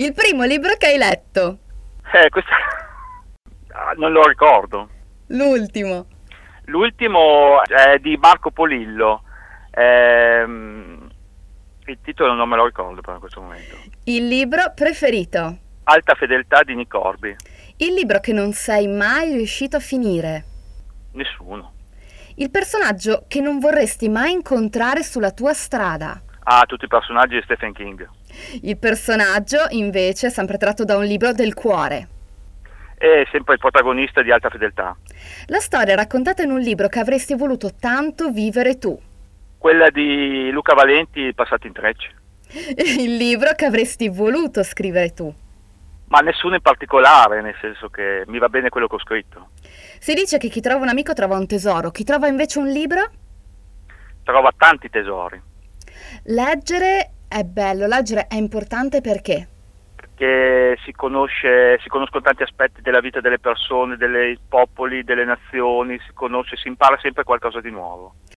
Il primo libro che hai letto. Questo non lo ricordo. L'ultimo. L'ultimo è di Marco Polillo. Il titolo non me lo ricordo per questo momento. Il libro preferito. Alta fedeltà di Nick Corby. Il libro che non sei mai riuscito a finire. Nessuno. Il personaggio che non vorresti mai incontrare sulla tua strada. Tutti i personaggi di Stephen King. Il personaggio, invece, è sempre tratto da un libro del cuore. È sempre il protagonista di Alta fedeltà. La storia raccontata in un libro che avresti voluto tanto vivere tu. Quella di Luca Valenti, Passati in Trecce. Il libro che avresti voluto scrivere tu. Ma nessuno in particolare, nel senso che mi va bene quello che ho scritto. Si dice che chi trova un amico trova un tesoro, chi trova invece un libro? Trova tanti tesori. Leggere è bello, leggere è importante perché? Perché si conoscono tanti aspetti della vita delle persone, dei popoli, delle nazioni, si impara sempre qualcosa di nuovo.